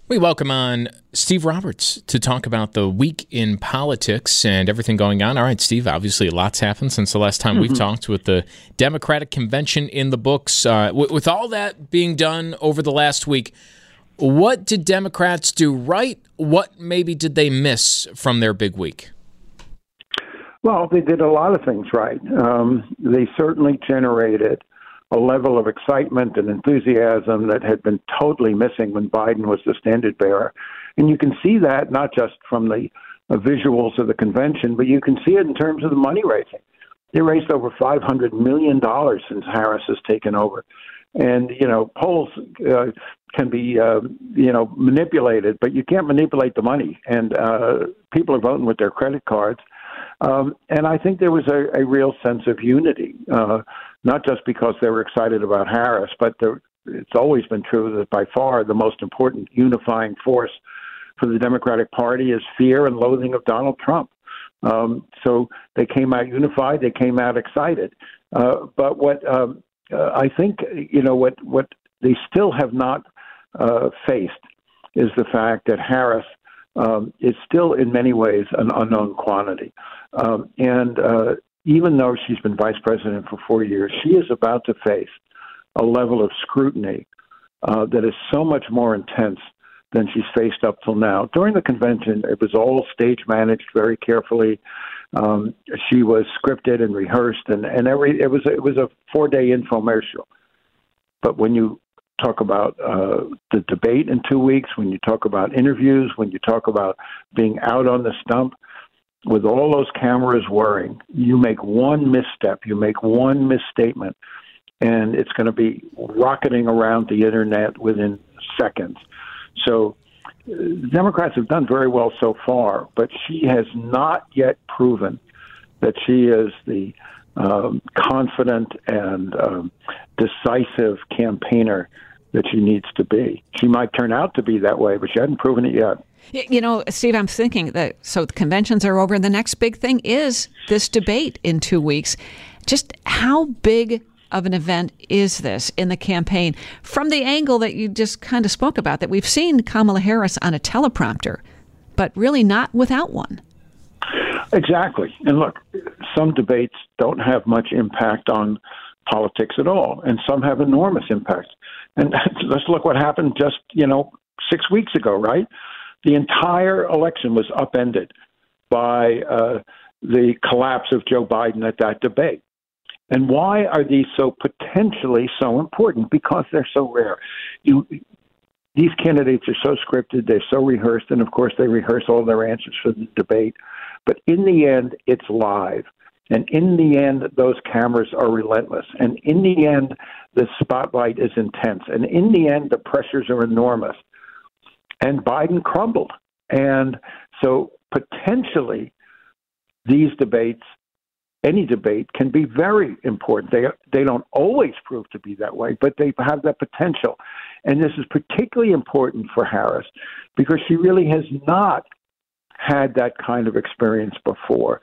We welcome on Steve Roberts to talk about the week in politics and everything going on. All right, Steve, obviously lots happened since the last time we've talked with the Democratic convention in the books. With all that being done over the last week, what did Democrats do right? What maybe did they miss from their big week? Well, they did a lot of things right. They certainly generated a level of excitement and enthusiasm that had been totally missing when Biden was the standard bearer. And you can see that not just from the visuals of the convention, but you can see it in terms of the money raising. They raised over $500 million since Harris has taken over. And, polls can be, manipulated, but you can't manipulate the money. And people are voting with their credit cards. And I think there was a real sense of unity, not just because they were excited about Harris, but it's always been true that by far the most important unifying force for the Democratic Party is fear and loathing of Donald Trump. So they came out unified, they came out excited. But what I think, what they still have not faced is the fact that Harris is still in many ways an unknown quantity. And even though she's been vice president for 4 years, she is about to face a level of scrutiny that is so much more intense than she's faced up till now. During the convention, it was all stage managed very carefully. She was scripted and rehearsed, and it was a 4-day infomercial. But when you talk about the debate in 2 weeks, when you talk about interviews, when you talk about being out on the stump, with all those cameras whirring, you make one misstep, you make one misstatement, and it's going to be rocketing around the internet within seconds. So Democrats have done very well so far, but she has not yet proven that she is the confident and decisive campaigner that she needs to be. She might turn out to be that way, but she hasn't proven it yet. Steve, I'm thinking that so the conventions are over. The next big thing is this debate in 2 weeks. Just how big of an event is this in the campaign from the angle that you just kind of spoke about, that we've seen Kamala Harris on a teleprompter, but really not without one? Exactly. And look, some debates don't have much impact on politics at all, and some have enormous impact. And let's look what happened just, 6 weeks ago, right? The entire election was upended by the collapse of Joe Biden at that debate. And why are these so potentially so important? Because they're so rare. These candidates are so scripted, they're so rehearsed, and of course they rehearse all their answers for the debate. But in the end, it's live. And in the end, those cameras are relentless. And in the end, the spotlight is intense. And in the end, the pressures are enormous. And Biden crumbled. And so potentially these debates, any debate, can be very important. They don't always prove to be that way, but they have that potential. And this is particularly important for Harris because she really has not had that kind of experience before.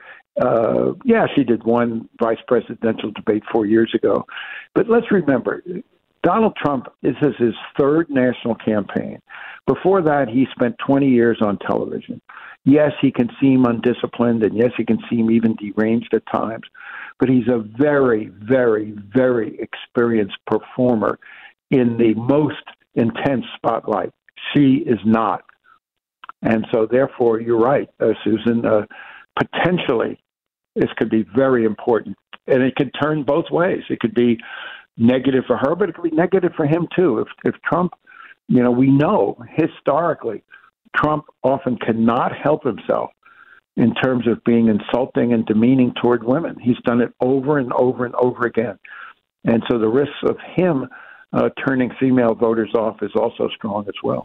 She did one vice presidential debate 4 years ago. But let's remember, Donald Trump, this is his third national campaign. Before that, he spent 20 years on television. Yes, he can seem undisciplined, and yes, he can seem even deranged at times, but he's a very, very, very experienced performer in the most intense spotlight. She is not. And so, therefore, you're right, Susan, potentially this could be very important. And it could turn both ways. It could be negative for her, but it could be negative for him, too. If Trump, we know historically Trump often cannot help himself in terms of being insulting and demeaning toward women. He's done it over and over and over again. And so the risks of him turning female voters off is also strong as well.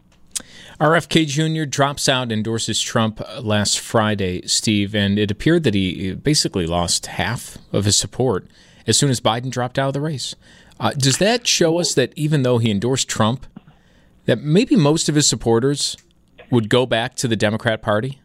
RFK Jr. drops out, endorses Trump last Friday, Steve, and it appeared that he basically lost half of his support as soon as Biden dropped out of the race. Does that show us that even though he endorsed Trump, that maybe most of his supporters would go back to the Democrat Party?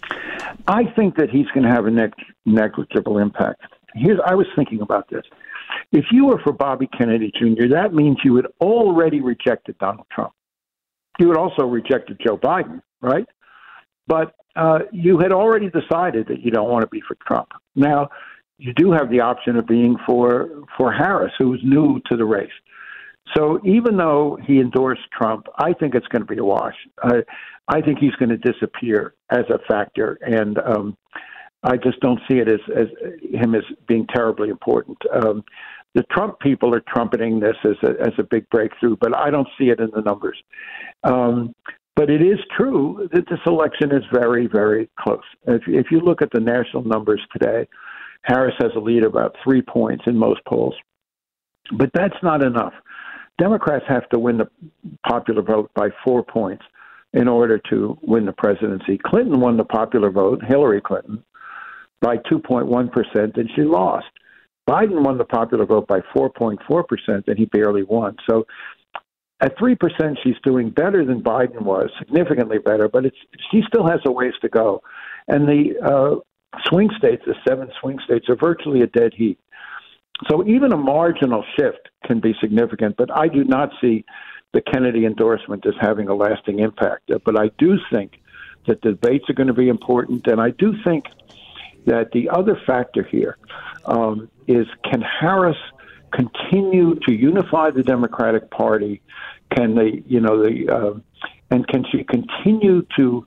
I think that he's going to have a negligible impact. I was thinking about this. If you were for Bobby Kennedy Jr., that means you had already rejected Donald Trump. You had also rejected Joe Biden, right? But you had already decided that you don't want to be for Trump. Now, you do have the option of being for Harris, who is new to the race. So even though he endorsed Trump, I think it's going to be a wash. I think he's going to disappear as a factor, and I just don't see it as him as being terribly important. The Trump people are trumpeting this as a big breakthrough, but I don't see it in the numbers. But it is true that this election is very, very close. If you look at the national numbers today, Harris has a lead of about 3 points in most polls. But that's not enough. Democrats have to win the popular vote by 4 points in order to win the presidency. Clinton won the popular vote, Hillary Clinton, by 2.1%, and she lost. Biden won the popular vote by 4.4%, and he barely won. So at 3%, she's doing better than Biden was, significantly better, but she still has a ways to go. And the swing states, the 7 swing states, are virtually a dead heat. So even a marginal shift can be significant, but I do not see the Kennedy endorsement as having a lasting impact. But I do think that the debates are going to be important, and I do think that the other factor here is, can Harris continue to unify the Democratic Party? Can they, and can she continue to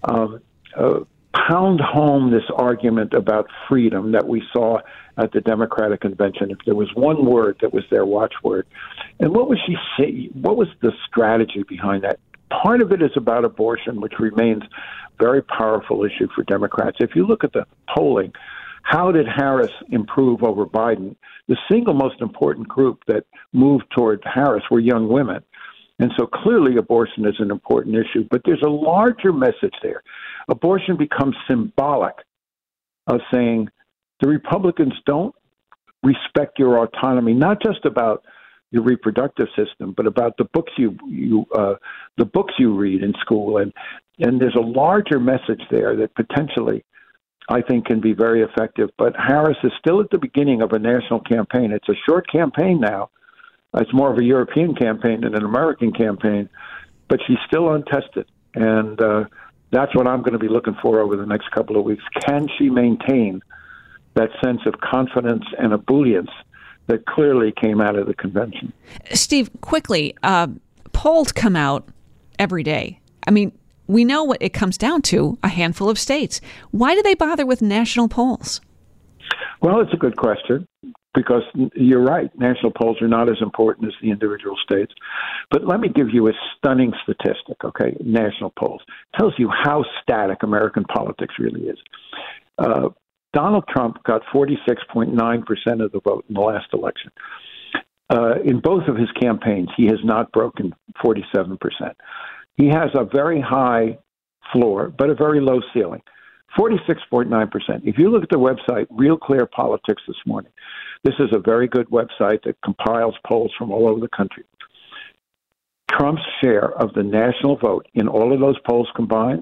pound home this argument about freedom that we saw at the Democratic convention? If there was one word that was their watchword, and what was she say? What was the strategy behind that? Part of it is about abortion, which remains a very powerful issue for Democrats. If you look at the polling, how did Harris improve over Biden? The single most important group that moved toward Harris were young women. And so clearly abortion is an important issue, but there's a larger message there. Abortion becomes symbolic of saying the Republicans don't respect your autonomy, not just about your reproductive system, but about the books you read in school. And there's a larger message there that potentially I think can be very effective. But Harris is still at the beginning of a national campaign. It's a short campaign now. It's more of a European campaign than an American campaign, but she's still untested. And that's what I'm going to be looking for over the next couple of weeks. Can she maintain that sense of confidence and ebullience that clearly came out of the convention? Steve, quickly, polls come out every day. I mean, we know what it comes down to, a handful of states. Why do they bother with national polls? Well, it's a good question, because you're right. National polls are not as important as the individual states. But let me give you a stunning statistic, okay? National polls. It tells you how static American politics really is. Donald Trump got 46.9% of the vote in the last election. In both of his campaigns, he has not broken 47%. He has a very high floor, but a very low ceiling. 46.9%. If you look at the website, Real Clear Politics this morning, this is a very good website that compiles polls from all over the country. Trump's share of the national vote in all of those polls combined,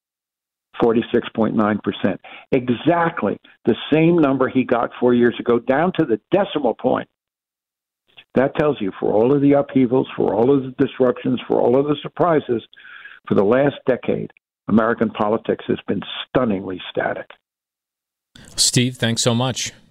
46.9%. Exactly the same number he got 4 years ago, down to the decimal point. That tells you, for all of the upheavals, for all of the disruptions, for all of the surprises, for the last decade, American politics has been stunningly static. Steve, thanks so much.